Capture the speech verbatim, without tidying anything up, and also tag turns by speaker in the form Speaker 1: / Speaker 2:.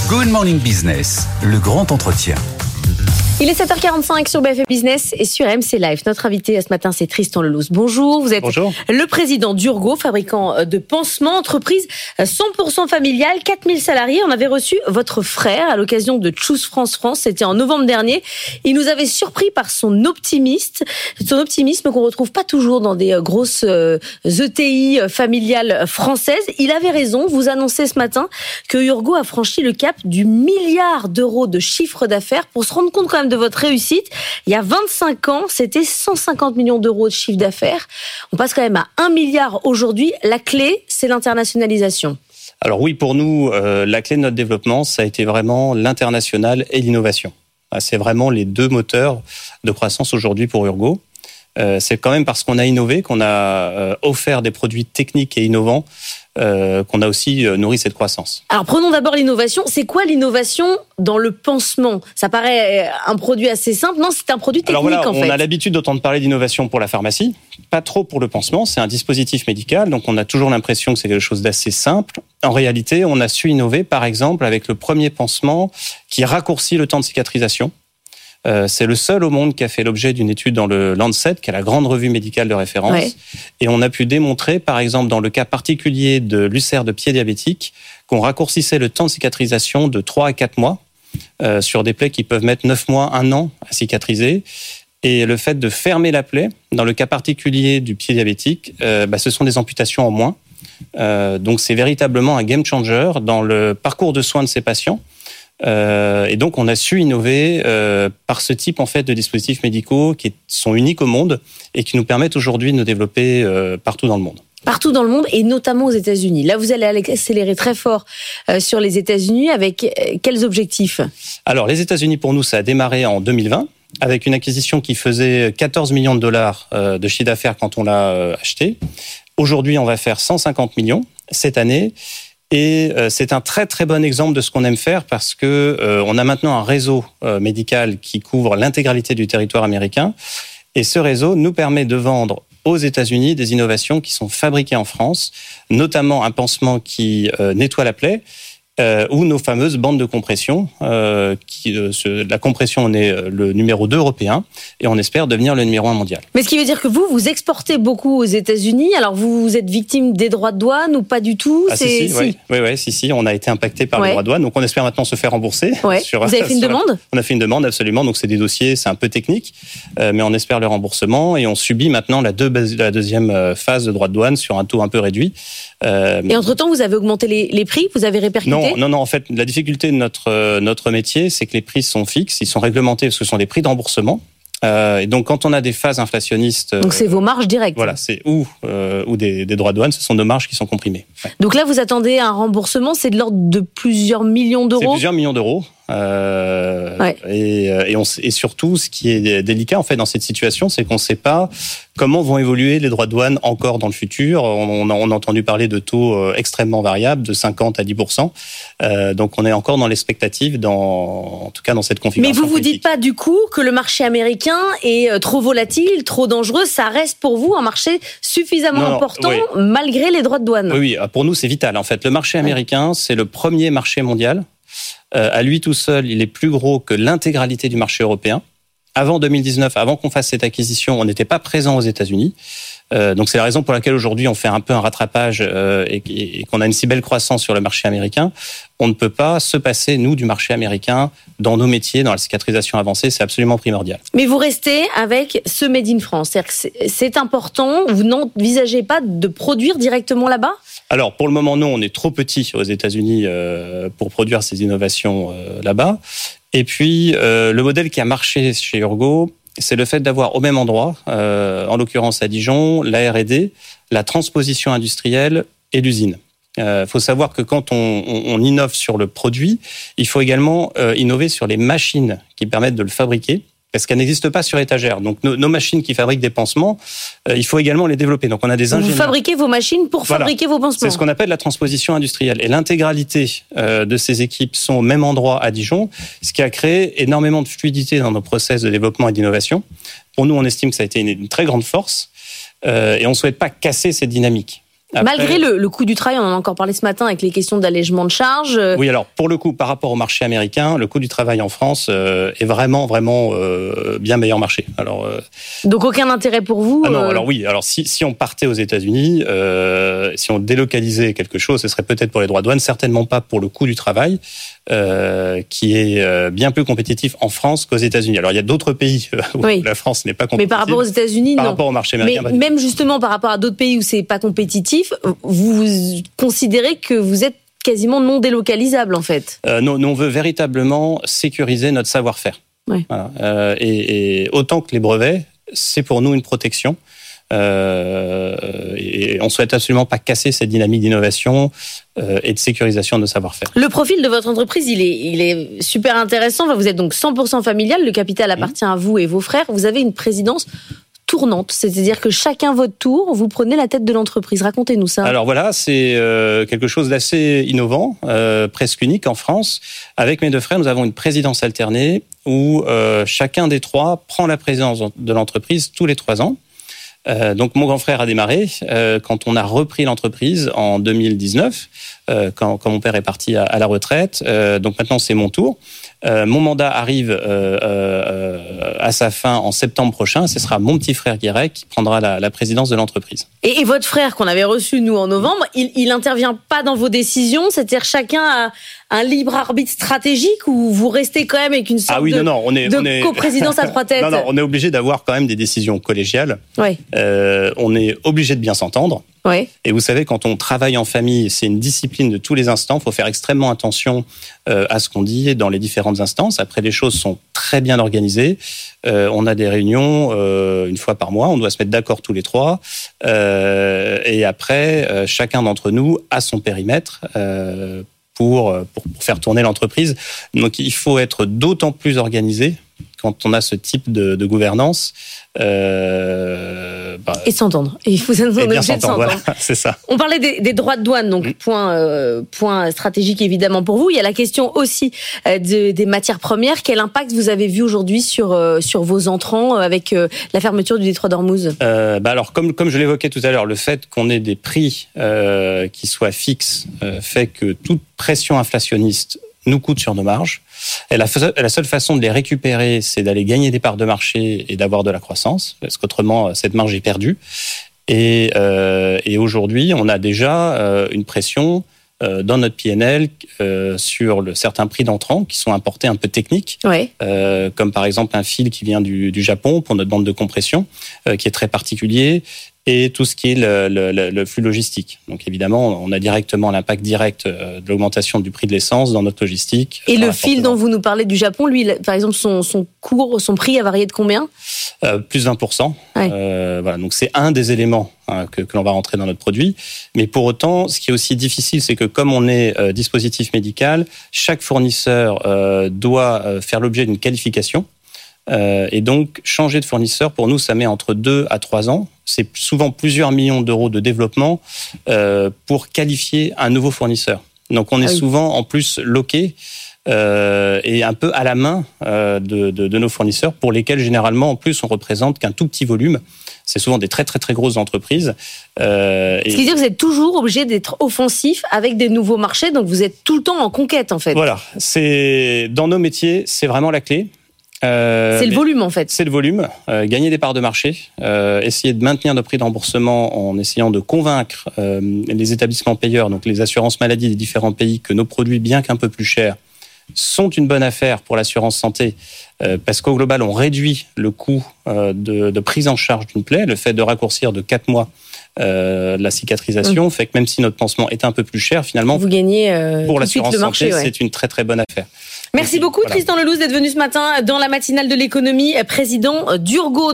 Speaker 1: Good Morning Business, le grand entretien.
Speaker 2: Il est sept heures quarante-cinq sur B F M Business et sur M C Live. Notre invité ce matin, c'est Tristan Lelousse. Bonjour, vous êtes
Speaker 3: Bonjour.
Speaker 2: Le président d'Urgo, fabricant de pansements, entreprise cent pour cent familiale, quatre mille salariés. On avait reçu votre frère à l'occasion de Choose France France, c'était en novembre dernier. Il nous avait surpris par son optimiste, son optimisme qu'on retrouve pas toujours dans des grosses E T I familiales françaises. Il avait raison, vous annoncez ce matin que Urgo a franchi le cap du milliard d'euros de chiffre d'affaires. Pour se rendre compte quand même de votre réussite, il y a vingt-cinq ans, c'était cent cinquante millions d'euros de chiffre d'affaires. On passe quand même à un milliard aujourd'hui. La clé, c'est l'internationalisation.
Speaker 3: Alors oui, pour nous, euh, la clé de notre développement, ça a été vraiment l'international et l'innovation. C'est vraiment les deux moteurs de croissance aujourd'hui pour Urgo. Euh, c'est quand même parce qu'on a innové, qu'on a euh, offert des produits techniques et innovants, euh, qu'on a aussi euh, nourri cette croissance.
Speaker 2: Alors prenons d'abord l'innovation. C'est quoi l'innovation dans le pansement ? Ça paraît un produit assez simple. Non, c'est un produit technique.
Speaker 3: Alors voilà,
Speaker 2: en fait.
Speaker 3: On a l'habitude d'entendre parler d'innovation pour la pharmacie, pas trop pour le pansement. C'est un dispositif médical, donc on a toujours l'impression que c'est quelque chose d'assez simple. En réalité, on a su innover, par exemple, avec le premier pansement qui raccourcit le temps de cicatrisation. Euh, c'est le seul au monde qui a fait l'objet d'une étude dans le Lancet, qui est la grande revue médicale de référence. Ouais. Et on a pu démontrer, par exemple, dans le cas particulier de l'ulcère de pied diabétique, qu'on raccourcissait le temps de cicatrisation de trois à quatre mois euh, sur des plaies qui peuvent mettre neuf mois, un an à cicatriser. Et le fait de fermer la plaie, dans le cas particulier du pied diabétique, euh, bah, ce sont des amputations en moins. Euh, donc c'est véritablement un game changer dans le parcours de soins de ces patients. Euh, et donc on a su innover euh, par ce type en fait de dispositifs médicaux qui sont uniques au monde et qui nous permettent aujourd'hui de nous développer euh, partout dans le monde.
Speaker 2: Partout dans le monde et notamment aux États-Unis. Là, vous allez accélérer très fort euh, sur les États-Unis avec euh, quels objectifs ?
Speaker 3: Alors les États-Unis pour nous ça a démarré en deux mille vingt avec une acquisition qui faisait quatorze millions de dollars euh, de chiffre d'affaires quand on l'a euh, acheté. Aujourd'hui on va faire cent cinquante millions cette année. Et c'est un très très bon exemple de ce qu'on aime faire parce que euh, on a maintenant un réseau euh, médical qui couvre l'intégralité du territoire américain. Et ce réseau nous permet de vendre aux États-Unis des innovations qui sont fabriquées en France, notamment un pansement qui euh, nettoie la plaie. Euh, ou nos fameuses bandes de compression. Euh, qui, euh, ce, la compression, on est le numéro deux européen et on espère devenir le numéro un mondial.
Speaker 2: Mais ce qui veut dire que vous, vous exportez beaucoup aux États-Unis. Alors vous, vous êtes victime des droits de douane ou pas du tout ?
Speaker 3: Ah, c'est, si, si. Oui, oui, oui, si, si, on a été impacté par ouais. les droits de douane. Donc on espère maintenant se faire rembourser.
Speaker 2: Ouais. Sur, vous avez fait une demande ?
Speaker 3: La... On a fait une demande, absolument. Donc c'est des dossiers, c'est un peu technique, euh, mais on espère le remboursement et on subit maintenant la, deux, la deuxième phase de droits de douane sur un taux un peu réduit.
Speaker 2: Euh, et entre-temps, vous avez augmenté les, les prix ? Vous avez répercuté ?
Speaker 3: Non, non, non. En fait, la difficulté de notre notre métier, c'est que les prix sont fixes, ils sont réglementés parce que ce sont des prix de remboursement. Euh, et donc, quand on a des phases inflationnistes,
Speaker 2: donc c'est vos marges directes.
Speaker 3: Voilà, c'est ou euh, ou des, des droits de douane, ce sont nos marges qui sont comprimées. Ouais.
Speaker 2: Donc là, vous attendez un remboursement, c'est de l'ordre de plusieurs millions d'euros.
Speaker 3: C'est plusieurs millions d'euros. Euh, ouais. et, et, on, et surtout, ce qui est délicat en fait dans cette situation, c'est qu'on ne sait pas comment vont évoluer les droits de douane encore dans le futur. On, on a entendu parler de taux extrêmement variables, de cinquante à dix pour cent. Euh, donc, on est encore dans l'expectative, dans, en tout cas dans cette configuration.
Speaker 2: Mais vous vous
Speaker 3: politique.
Speaker 2: dites pas du coup que le marché américain est trop volatile, trop dangereux. Ça reste pour vous un marché suffisamment non, important oui. malgré les droits de douane.
Speaker 3: Oui, oui, pour nous c'est vital. En fait, le marché américain, ouais. c'est le premier marché mondial. Euh, à lui tout seul, il est plus gros que l'intégralité du marché européen. Avant deux mille dix-neuf, avant qu'on fasse cette acquisition, on n'était pas présent aux États-Unis. Euh, donc c'est la raison pour laquelle aujourd'hui on fait un peu un rattrapage euh, et, et qu'on a une si belle croissance sur le marché américain. On ne peut pas se passer, nous, du marché américain dans nos métiers, dans la cicatrisation avancée, c'est absolument primordial.
Speaker 2: Mais vous restez avec ce Made in France, c'est-à-dire que c'est, c'est important, vous n'envisagez pas de produire directement là-bas ?
Speaker 3: Alors, pour le moment, non, on est trop petit aux États-Unis euh, pour produire ces innovations euh, là-bas. Et puis, euh, le modèle qui a marché chez Urgo, c'est le fait d'avoir au même endroit, euh, en l'occurrence à Dijon, la R et D, la transposition industrielle et l'usine. Il euh, faut savoir que quand on, on, on innove sur le produit, il faut également euh, innover sur les machines qui permettent de le fabriquer. Parce qu'elles n'existent pas sur étagère. Donc, nos, nos machines qui fabriquent des pansements, euh, il faut également les développer. Donc, on a des ingénieurs.
Speaker 2: Vous fabriquez vos machines pour voilà. fabriquer vos pansements.
Speaker 3: C'est ce qu'on appelle la transposition industrielle. Et l'intégralité euh, de ces équipes sont au même endroit à Dijon, ce qui a créé énormément de fluidité dans nos process de développement et d'innovation. Pour nous, on estime que ça a été une, une très grande force euh, et on ne souhaite pas casser cette dynamique. Après,
Speaker 2: malgré le, le coût du travail, on en a encore parlé ce matin avec les questions d'allègement de charges.
Speaker 3: Oui, alors pour le coup, par rapport au marché américain, le coût du travail en France euh, est vraiment, vraiment euh, bien meilleur marché. Alors, euh,
Speaker 2: donc aucun intérêt pour vous
Speaker 3: ah non,
Speaker 2: euh...
Speaker 3: alors oui, alors si, si on partait aux États-Unis, euh, si on délocalisait quelque chose, ce serait peut-être pour les droits de douane, certainement pas pour le coût du travail, euh, qui est euh, bien plus compétitif en France qu'aux États-Unis. Alors il y a d'autres pays où
Speaker 2: oui.
Speaker 3: la France n'est pas compétitive.
Speaker 2: Mais par rapport aux États-Unis,
Speaker 3: par
Speaker 2: non.
Speaker 3: rapport au marché américain,
Speaker 2: mais même justement par rapport à d'autres pays où c'est pas compétitif, vous considérez que vous êtes quasiment non délocalisable en fait.
Speaker 3: Euh, non, nous on veut véritablement sécuriser notre savoir-faire.
Speaker 2: Ouais.
Speaker 3: Voilà. Euh, et, et autant que les brevets, c'est pour nous une protection. Euh, et on souhaite absolument pas casser cette dynamique d'innovation euh, et de sécurisation de nos savoir-faire.
Speaker 2: Le profil de votre entreprise, il est, il est super intéressant. Enfin, vous êtes donc cent pour cent familial, le capital appartient mmh. à vous et vos frères. Vous avez une présidence tournante, c'est-à-dire que chacun votre tour, vous prenez la tête de l'entreprise. Racontez-nous ça.
Speaker 3: Alors voilà, c'est euh, quelque chose d'assez innovant, euh, presque unique en France. Avec mes deux frères, nous avons une présidence alternée où euh, chacun des trois prend la présidence de l'entreprise tous les trois ans. Euh, donc mon grand frère a démarré euh, quand on a repris l'entreprise en deux mille dix-neuf, euh, quand, quand mon père est parti à, à la retraite. Euh, donc maintenant c'est mon tour. Euh, mon mandat arrive euh, euh, à sa fin en septembre prochain. Ce sera mon petit frère Guirec qui prendra la, la présidence de l'entreprise.
Speaker 2: Et, et votre frère qu'on avait reçu nous en novembre, il, il intervient pas dans vos décisions, c'est-à-dire chacun a un libre arbitre stratégique ou vous restez quand même avec une sorte
Speaker 3: ah oui,
Speaker 2: de,
Speaker 3: non, non, on est,
Speaker 2: de
Speaker 3: on est...
Speaker 2: coprésidence à trois têtes.
Speaker 3: Non, non, on est obligé d'avoir quand même des décisions collégiales.
Speaker 2: Oui.
Speaker 3: Euh, on est obligé de bien s'entendre.
Speaker 2: Oui.
Speaker 3: Et vous savez, quand on travaille en famille, c'est une discipline de tous les instants. Il faut faire extrêmement attention euh, à ce qu'on dit dans les différentes instances. Après, les choses sont très bien organisées. Euh, on a des réunions euh, une fois par mois. On doit se mettre d'accord tous les trois. Euh, et après, euh, chacun d'entre nous a son périmètre euh, pour, pour faire tourner l'entreprise. Donc, il faut être d'autant plus organisé quand on a ce type de, de gouvernance. Euh, bah,
Speaker 2: et s'entendre. Et il faut s'entendre.
Speaker 3: Et bien s'entendre, voilà, c'est ça.
Speaker 2: On parlait des, des droits de douane, donc mmh. point, euh, point stratégique évidemment pour vous. Il y a la question aussi euh, de, des matières premières. Quel impact vous avez vu aujourd'hui sur, euh, sur vos entrants avec euh, la fermeture du détroit d'Ormuz ? euh,
Speaker 3: bah alors, comme, comme je l'évoquais tout à l'heure, le fait qu'on ait des prix euh, qui soient fixes euh, fait que toute pression inflationniste nous coûte sur nos marges. Et la, la seule façon de les récupérer, c'est d'aller gagner des parts de marché et d'avoir de la croissance, parce qu'autrement, cette marge est perdue. Et, euh, et aujourd'hui, on a déjà euh, une pression euh, dans notre P and L euh, sur le, certains prix d'entrants qui sont importés un peu techniques,
Speaker 2: ouais.
Speaker 3: euh, comme par exemple un fil qui vient du, du Japon pour notre bande de compression, euh, qui est très particulier, et tout ce qui est le, le, le flux logistique. Donc évidemment, on a directement l'impact direct de l'augmentation du prix de l'essence dans notre logistique.
Speaker 2: Et le fil dont vous nous parlez du Japon, lui, par exemple, son, son cours, son prix a varié de combien ?
Speaker 3: euh, Plus vingt pour cent.
Speaker 2: Ouais.
Speaker 3: Euh, voilà, donc c'est un des éléments hein, que, que l'on va rentrer dans notre produit. Mais pour autant, ce qui est aussi difficile, c'est que comme on est euh, dispositif médical, chaque fournisseur euh, doit euh, faire l'objet d'une qualification. Euh, et donc, changer de fournisseur, pour nous, ça met entre deux à trois ans. C'est souvent plusieurs millions d'euros de développement euh, pour qualifier un nouveau fournisseur. Donc, on est ah oui. souvent, en plus, loqué euh, et un peu à la main euh, de, de, de nos fournisseurs, pour lesquels, généralement, en plus, on représente qu'un tout petit volume. C'est souvent des très, très, très grosses entreprises.
Speaker 2: Euh, Ce qui veut dire que vous êtes toujours obligé d'être offensif avec des nouveaux marchés, donc vous êtes tout le temps en conquête, en fait.
Speaker 3: Voilà. C'est, dans nos métiers, c'est vraiment la clé.
Speaker 2: Euh, c'est le volume en fait.
Speaker 3: C'est le volume, euh, gagner des parts de marché, euh, essayer de maintenir nos prix de remboursement en essayant de convaincre euh, les établissements payeurs, donc les assurances maladie des différents pays, que nos produits, bien qu'un peu plus chers, sont une bonne affaire pour l'assurance santé, euh, parce qu'au global, on réduit le coût euh, de, de prise en charge d'une plaie. Le fait de raccourcir de quatre mois euh, la cicatrisation mmh. fait que même si notre pansement est un peu plus cher, finalement,
Speaker 2: vous gagnez euh,
Speaker 3: pour l'assurance
Speaker 2: le marché,
Speaker 3: santé,
Speaker 2: ouais.
Speaker 3: c'est une très très bonne affaire.
Speaker 2: Merci beaucoup voilà. Tristan Lelouze d'être venu ce matin dans la matinale de l'économie, président d'Urgo.